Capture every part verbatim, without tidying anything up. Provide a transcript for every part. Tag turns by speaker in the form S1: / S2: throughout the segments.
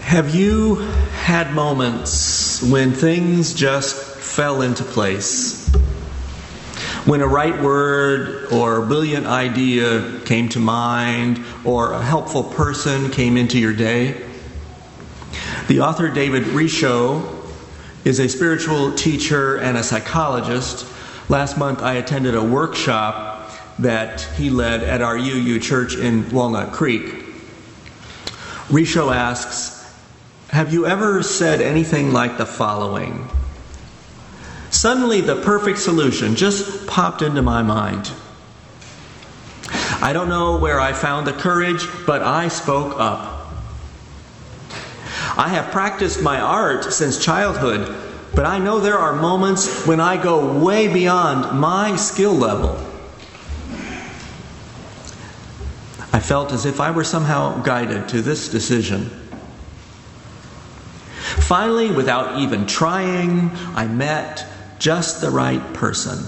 S1: Have you had moments when things just fell into place? When a right word or a brilliant idea came to mind, or a helpful person came into your day? The author David Richo is a spiritual teacher and a psychologist. Last month I attended a workshop that he led at our U U church in Walnut Creek. Richo asks, have you ever said anything like the following? Suddenly the perfect solution just popped into my mind. I don't know where I found the courage, but I spoke up. I have practiced my art since childhood, but I know there are moments when I go way beyond my skill level. I felt as if I were somehow guided to this decision. Finally, without even trying, I met just the right person.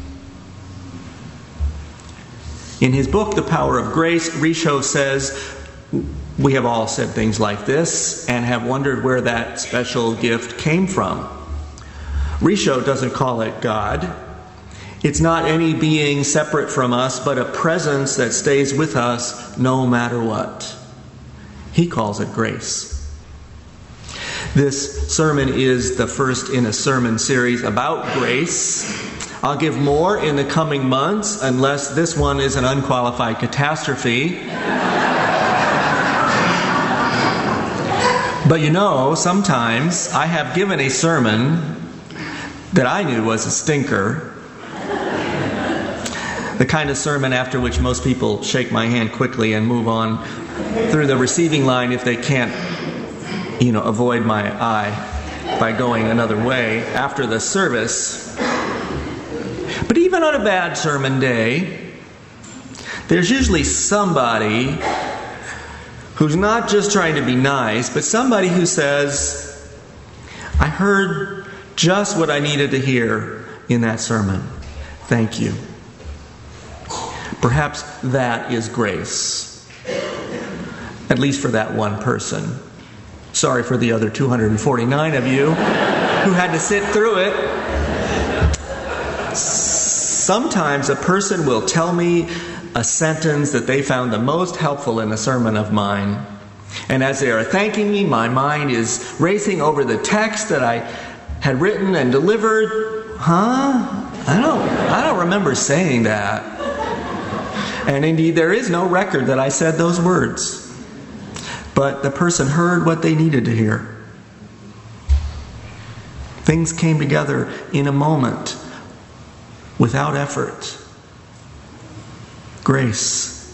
S1: In his book, The Power of Grace, Richo says, we have all said things like this and have wondered where that special gift came from. Richo doesn't call it God. It's not any being separate from us, but a presence that stays with us no matter what. He calls it grace. This sermon is the first in a sermon series about grace. I'll give more in the coming months, unless this one is an unqualified catastrophe. But you know, sometimes I have given a sermon that I knew was a stinker. The kind of sermon after which most people shake my hand quickly and move on through the receiving line if they can't, you know, avoid my eye by going another way after the service. But even on a bad sermon day, there's usually somebody who's not just trying to be nice, but somebody who says, I heard just what I needed to hear in that sermon. Thank you. Perhaps that is grace, at least for that one person. Sorry for the other two hundred forty-nine of you who had to sit through it. Sometimes a person will tell me a sentence that they found the most helpful in a sermon of mine. And as they are thanking me, my mind is racing over the text that I had written and delivered. Huh? I don't, I don't remember saying that. And indeed, there is no record that I said those words. But the person heard what they needed to hear. Things came together in a moment, without effort. Grace.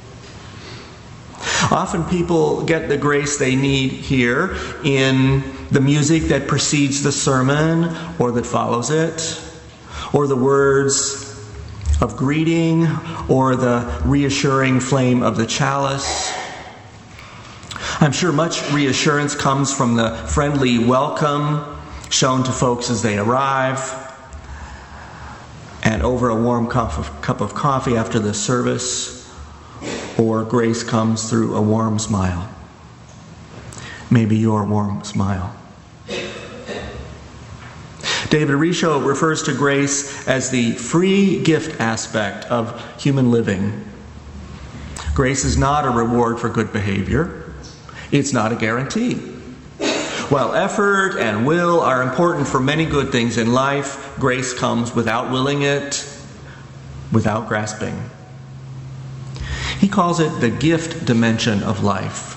S1: Often people get the grace they need here in the music that precedes the sermon or that follows it, or the words of greeting, or the reassuring flame of the chalice. I'm sure much reassurance comes from the friendly welcome shown to folks as they arrive, and over a warm cup of, cup of coffee after the service, or grace comes through a warm smile. Maybe your warm smile. David Richo refers to grace as the free gift aspect of human living. Grace is not a reward for good behavior. It's not a guarantee. While effort and will are important for many good things in life, grace comes without willing it, without grasping. He calls it the gift dimension of life.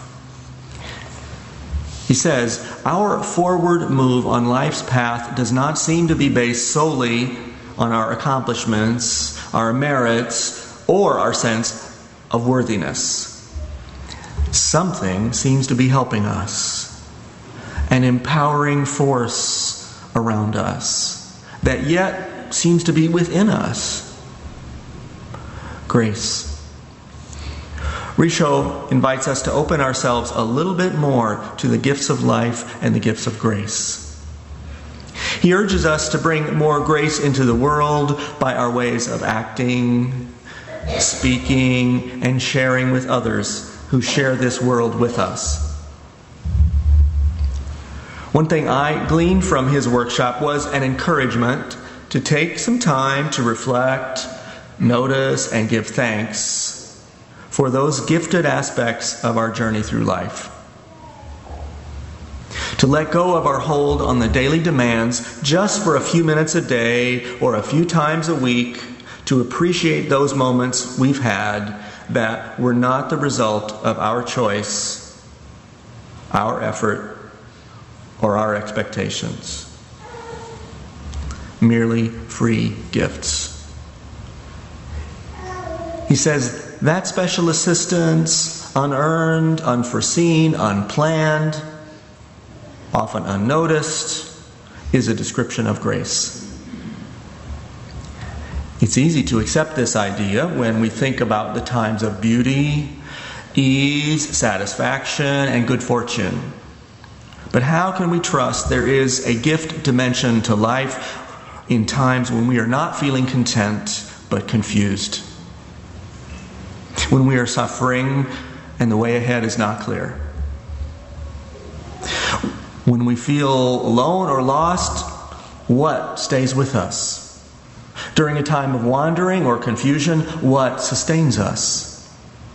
S1: He says, our forward move on life's path does not seem to be based solely on our accomplishments, our merits, or our sense of worthiness. Something seems to be helping us, an empowering force around us that yet seems to be within us. Grace. Richo invites us to open ourselves a little bit more to the gifts of life and the gifts of grace. He urges us to bring more grace into the world by our ways of acting, speaking, and sharing with others who share this world with us. One thing I gleaned from his workshop was an encouragement to take some time to reflect, notice, and give thanks for those gifted aspects of our journey through life. To let go of our hold on the daily demands just for a few minutes a day or a few times a week, to appreciate those moments we've had that were not the result of our choice, our effort, or our expectations. Merely free gifts. He says that special assistance, unearned, unforeseen, unplanned, often unnoticed, is a description of grace. It's easy to accept this idea when we think about the times of beauty, ease, satisfaction, and good fortune. But how can we trust there is a gift dimension to life in times when we are not feeling content but confused? When we are suffering and the way ahead is not clear? When we feel alone or lost, what stays with us? During a time of wandering or confusion, what sustains us?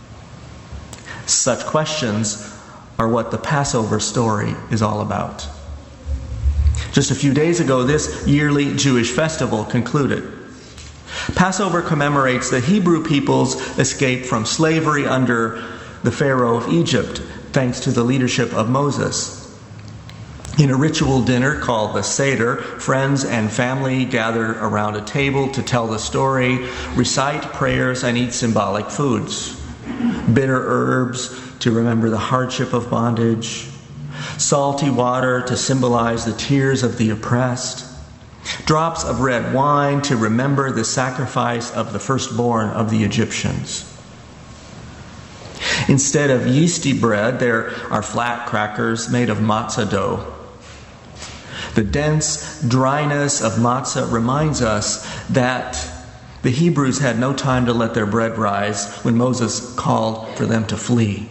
S1: Such questions are what the Passover story is all about. Just a few days ago, this yearly Jewish festival concluded. Passover commemorates the Hebrew people's escape from slavery under the Pharaoh of Egypt, thanks to the leadership of Moses. In a ritual dinner called the Seder, friends and family gather around a table to tell the story, recite prayers, and eat symbolic foods. Bitter herbs to remember the hardship of bondage, salty water to symbolize the tears of the oppressed, drops of red wine to remember the sacrifice of the firstborn of the Egyptians. Instead of yeasty bread, there are flat crackers made of matzah dough. The dense dryness of matzah reminds us that the Hebrews had no time to let their bread rise when Moses called for them to flee.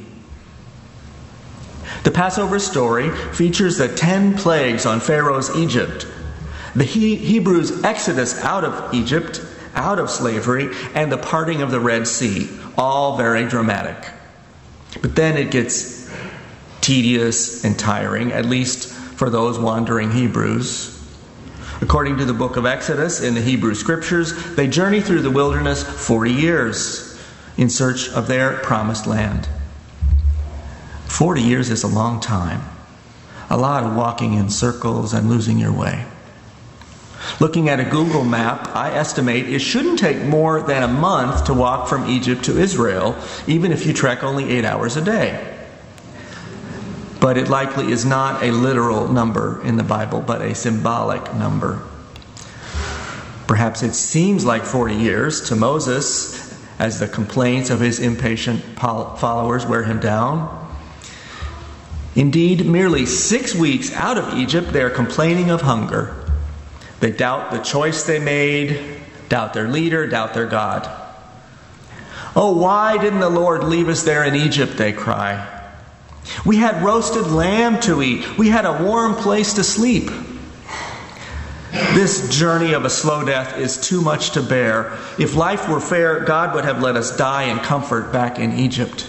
S1: The Passover story features the ten plagues on Pharaoh's Egypt, the he- Hebrews' exodus out of Egypt, out of slavery, and the parting of the Red Sea, all very dramatic. But then it gets tedious and tiring, at least for those wandering Hebrews. According to the book of Exodus in the Hebrew Scriptures, they journey through the wilderness forty years in search of their promised land. forty years is a long time. A lot of walking in circles and losing your way. Looking at a Google map, I estimate it shouldn't take more than a month to walk from Egypt to Israel, even if you trek only eight hours a day. But it likely is not a literal number in the Bible, but a symbolic number. Perhaps it seems like forty years to Moses as the complaints of his impatient followers wear him down. Indeed, merely six weeks out of Egypt, they are complaining of hunger. They doubt the choice they made, doubt their leader, doubt their God. Oh, why didn't the Lord leave us there in Egypt, they cry. We had roasted lamb to eat. We had a warm place to sleep. This journey of a slow death is too much to bear. If life were fair, God would have let us die in comfort back in Egypt.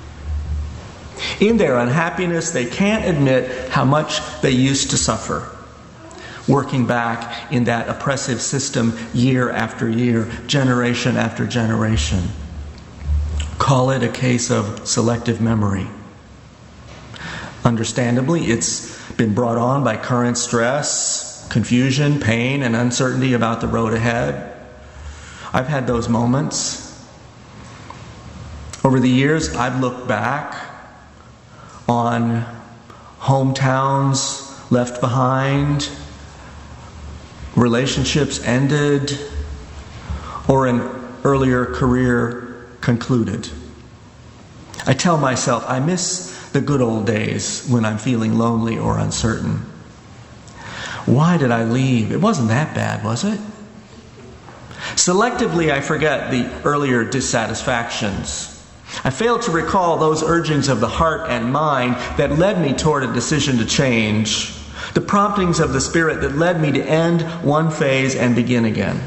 S1: In their unhappiness, they can't admit how much they used to suffer, working back in that oppressive system year after year, generation after generation. Call it a case of selective memory. Understandably, it's been brought on by current stress, confusion, pain, and uncertainty about the road ahead. I've had those moments. Over the years, I've looked back on hometowns left behind, relationships ended, or an earlier career concluded. I tell myself I miss the good old days when I'm feeling lonely or uncertain. Why did I leave? It wasn't that bad, was it? Selectively, I forget the earlier dissatisfactions. I fail to recall those urgings of the heart and mind that led me toward a decision to change, The promptings of the Spirit that led me to end one phase and begin again.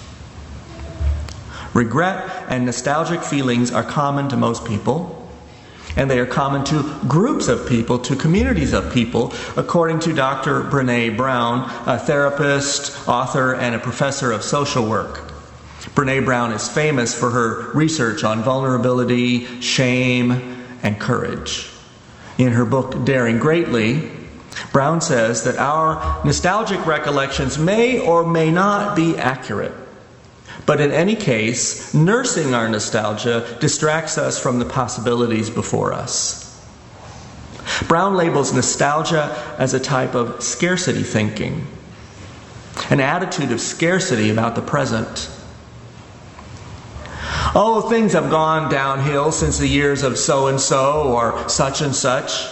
S1: Regret and nostalgic feelings are common to most people, and they are common to groups of people, to communities of people, according to Doctor Brené Brown, a therapist, author, and a professor of social work. Brené Brown is famous for her research on vulnerability, shame, and courage. In her book, Daring Greatly, Brown says that our nostalgic recollections may or may not be accurate. But in any case, nursing our nostalgia distracts us from the possibilities before us. Brown labels nostalgia as a type of scarcity thinking, an attitude of scarcity about the present. Oh, things have gone downhill since the years of so-and-so or such and such.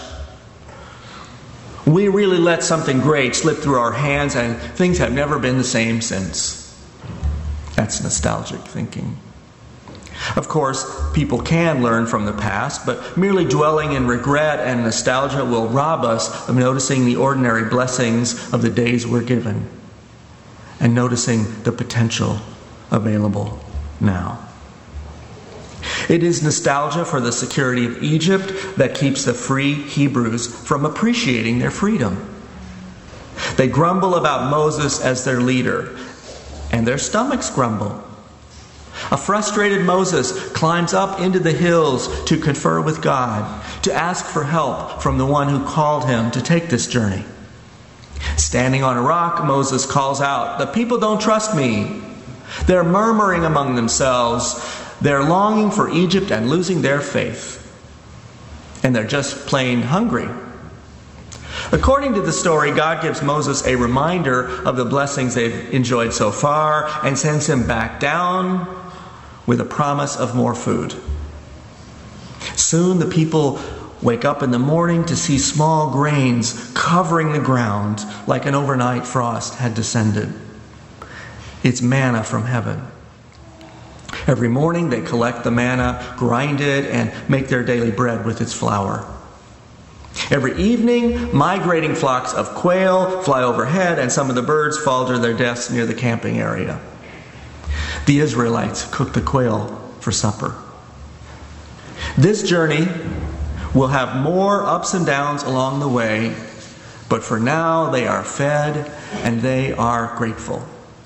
S1: We really let something great slip through our hands and things have never been the same since. That's nostalgic thinking. Of course, people can learn from the past, but merely dwelling in regret and nostalgia will rob us of noticing the ordinary blessings of the days we're given and noticing the potential available now. It is nostalgia for the security of Egypt that keeps the free Hebrews from appreciating their freedom. They grumble about Moses as their leader, and their stomachs grumble. A frustrated Moses climbs up into the hills to confer with God, to ask for help from the one who called him to take this journey. Standing on a rock, Moses calls out, "The people don't trust me. They're murmuring among themselves. They're longing for Egypt and losing their faith. And they're just plain hungry." According to the story, God gives Moses a reminder of the blessings they've enjoyed so far and sends him back down with a promise of more food. Soon the people wake up in the morning to see small grains covering the ground like an overnight frost had descended. It's manna from heaven. Every morning they collect the manna, grind it, and make their daily bread with its flour. Every evening, migrating flocks of quail fly overhead, and some of the birds fall to their deaths near the camping area. The Israelites cook the quail for supper. This journey will have more ups and downs along the way, but for now they are fed and they are grateful.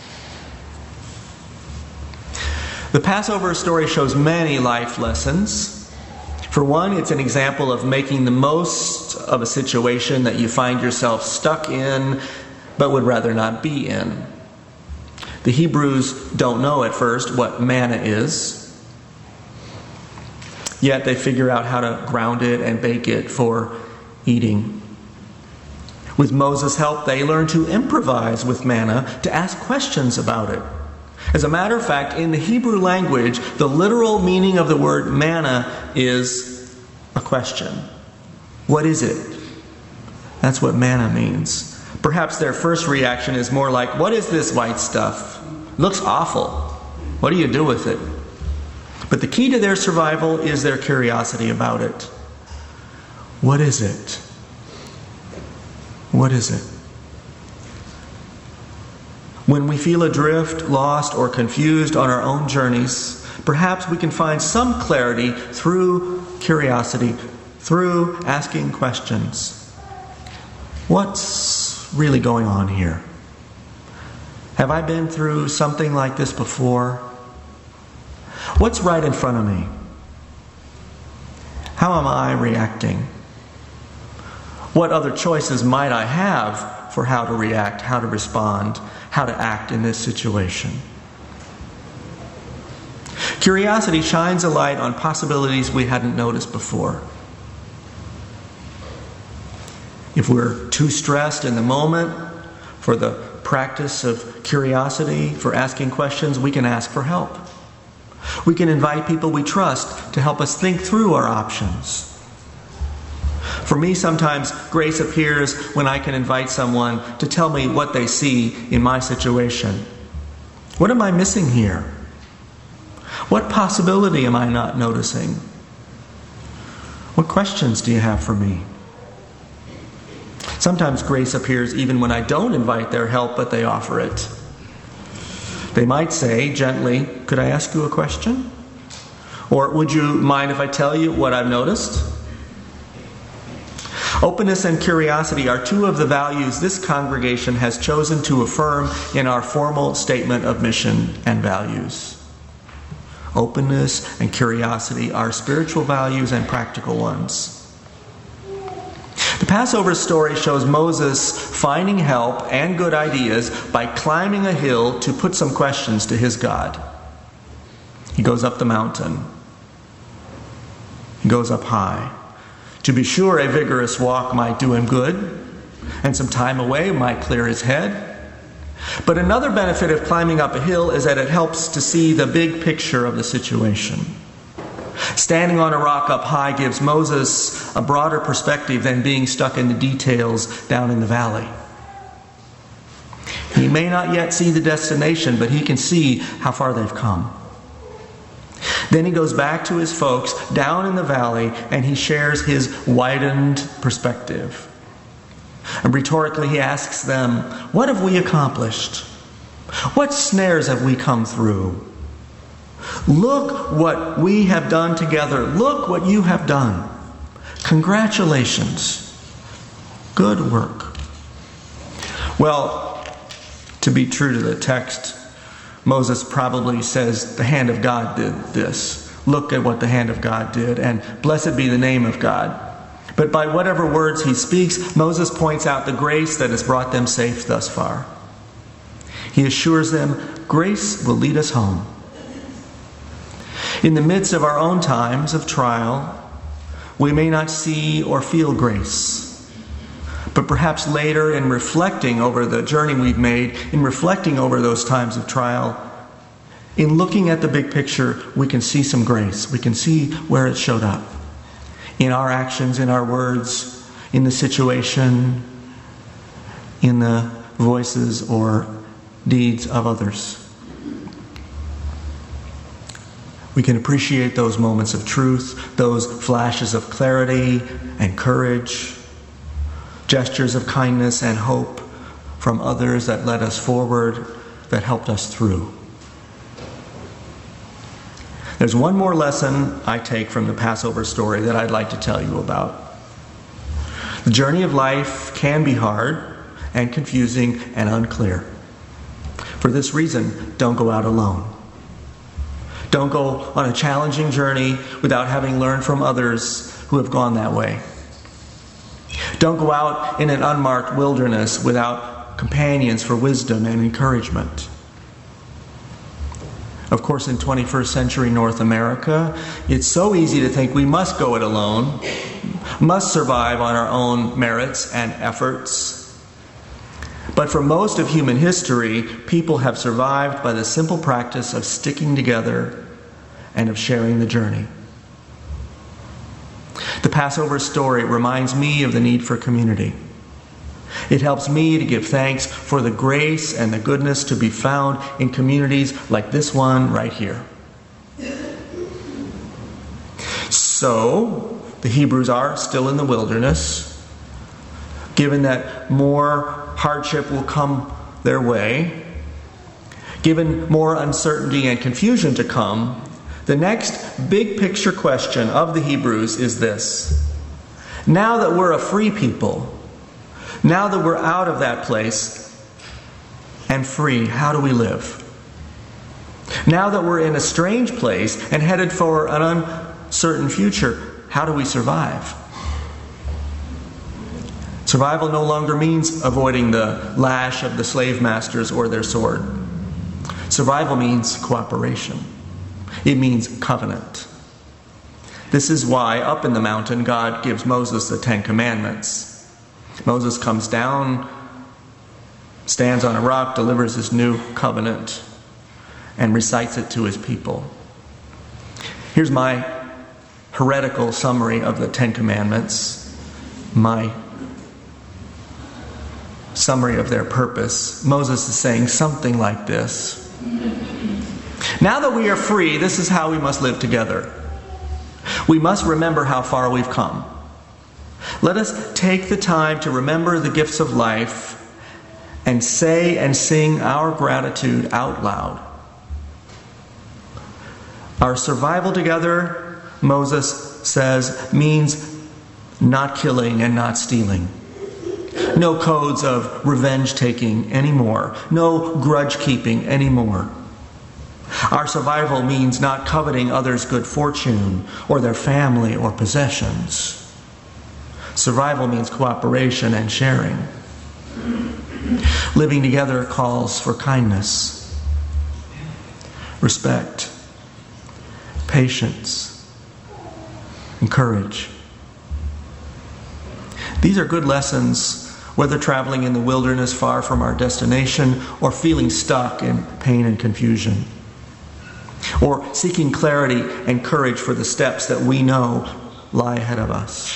S1: The Passover story shows many life lessons. For one, it's an example of making the most of a situation that you find yourself stuck in, but would rather not be in. The Hebrews don't know at first what manna is, yet they figure out how to ground it and bake it for eating. With Moses' help, they learn to improvise with manna, to ask questions about it. As a matter of fact, in the Hebrew language, the literal meaning of the word manna is a question. What is it? That's what manna means. Perhaps their first reaction is more like, what is this white stuff? It looks awful. What do you do with it? But the key to their survival is their curiosity about it. What is it? What is it? When we feel adrift, lost, or confused on our own journeys, perhaps we can find some clarity through curiosity, through asking questions. What's really going on here? Have I been through something like this before? What's right in front of me? How am I reacting? What other choices might I have for how to react, how to respond, how to act in this situation? Curiosity shines a light on possibilities we hadn't noticed before. If we're too stressed in the moment for the practice of curiosity, for asking questions, we can ask for help. We can invite people we trust to help us think through our options. For me, sometimes grace appears when I can invite someone to tell me what they see in my situation. What am I missing here? What possibility am I not noticing? What questions do you have for me? Sometimes grace appears even when I don't invite their help, but they offer it. They might say gently, "Could I ask you a question?" Or, "Would you mind if I tell you what I've noticed?" Openness and curiosity are two of the values this congregation has chosen to affirm in our formal statement of mission and values. Openness and curiosity are spiritual values and practical ones. The Passover story shows Moses finding help and good ideas by climbing a hill to put some questions to his God. He goes up the mountain. He goes up high. To be sure, a vigorous walk might do him good, and some time away might clear his head. But another benefit of climbing up a hill is that it helps to see the big picture of the situation. Standing on a rock up high gives Moses a broader perspective than being stuck in the details down in the valley. He may not yet see the destination, but he can see how far they've come. Then he goes back to his folks down in the valley and he shares his widened perspective. And rhetorically he asks them, "What have we accomplished? What snares have we come through? Look what we have done together. Look what you have done. Congratulations. Good work." Well, to be true to the text, Moses probably says the hand of God did this. Look at what the hand of God did, and blessed be the name of God. But by whatever words he speaks, Moses points out the grace that has brought them safe thus far. He assures them grace will lead us home. In the midst of our own times of trial, we may not see or feel grace. But perhaps later, in reflecting over the journey we've made, in reflecting over those times of trial, in looking at the big picture, we can see some grace. We can see where it showed up. In our actions, in our words, in the situation, in the voices or deeds of others. We can appreciate those moments of truth, those flashes of clarity and courage, gestures of kindness and hope from others that led us forward, that helped us through. There's one more lesson I take from the Passover story that I'd like to tell you about. The journey of life can be hard and confusing and unclear. For this reason, don't go out alone. Don't go on a challenging journey without having learned from others who have gone that way. Don't go out in an unmarked wilderness without companions for wisdom and encouragement. Of course, in twenty-first century North America, it's so easy to think we must go it alone, must survive on our own merits and efforts. But for most of human history, people have survived by the simple practice of sticking together and of sharing the journey. The Passover story reminds me of the need for community. It helps me to give thanks for the grace and the goodness to be found in communities like this one right here. So, the Hebrews are still in the wilderness. Given that more hardship will come their way, given more uncertainty and confusion to come, the next big picture question of the Hebrews is this. Now that we're a free people, now that we're out of that place and free, how do we live? Now that we're in a strange place and headed for an uncertain future, how do we survive? Survival no longer means avoiding the lash of the slave masters or their sword. Survival means cooperation. It means covenant. This is why up in the mountain God gives Moses the Ten Commandments. Moses comes down, stands on a rock, delivers his new covenant, and recites it to his people. Here's my heretical summary of the Ten Commandments, my summary of their purpose. Moses is saying something like this. Now that we are free, this is how we must live together. We must remember how far we've come. Let us take the time to remember the gifts of life and say and sing our gratitude out loud. Our survival together, Moses says, means not killing and not stealing. No codes of revenge taking anymore. No grudge keeping anymore. Our survival means not coveting others' good fortune or their family or possessions. Survival means cooperation and sharing. Living together calls for kindness, respect, patience, and courage. These are good lessons, whether traveling in the wilderness far from our destination or feeling stuck in pain and confusion, or seeking clarity and courage for the steps that we know lie ahead of us.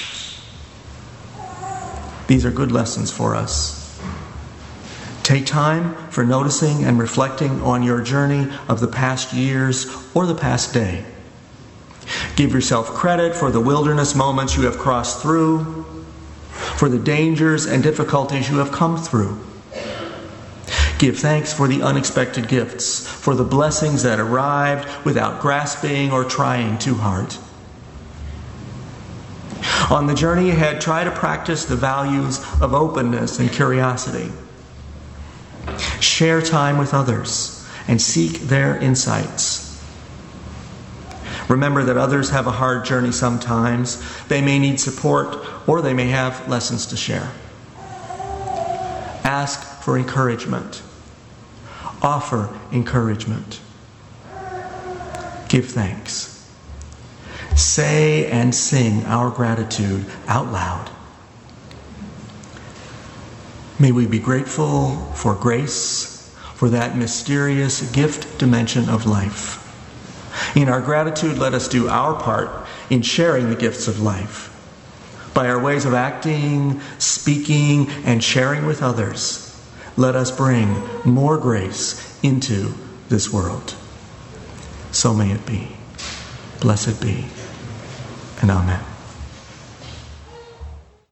S1: These are good lessons for us. Take time for noticing and reflecting on your journey of the past years or the past day. Give yourself credit for the wilderness moments you have crossed through, for the dangers and difficulties you have come through. Give thanks for the unexpected gifts, for the blessings that arrived without grasping or trying too hard. On the journey ahead, try to practice the values of openness and curiosity. Share time with others and seek their insights. Remember that others have a hard journey sometimes. They may need support or they may have lessons to share. Ask for encouragement. Offer encouragement. Give thanks. Say and sing our gratitude out loud. May we be grateful for grace, for that mysterious gift dimension of life. In our gratitude, let us do our part in sharing the gifts of life. By our ways of acting, speaking, and sharing with others, let us bring more grace into this world. So may it be. Blessed be. And amen.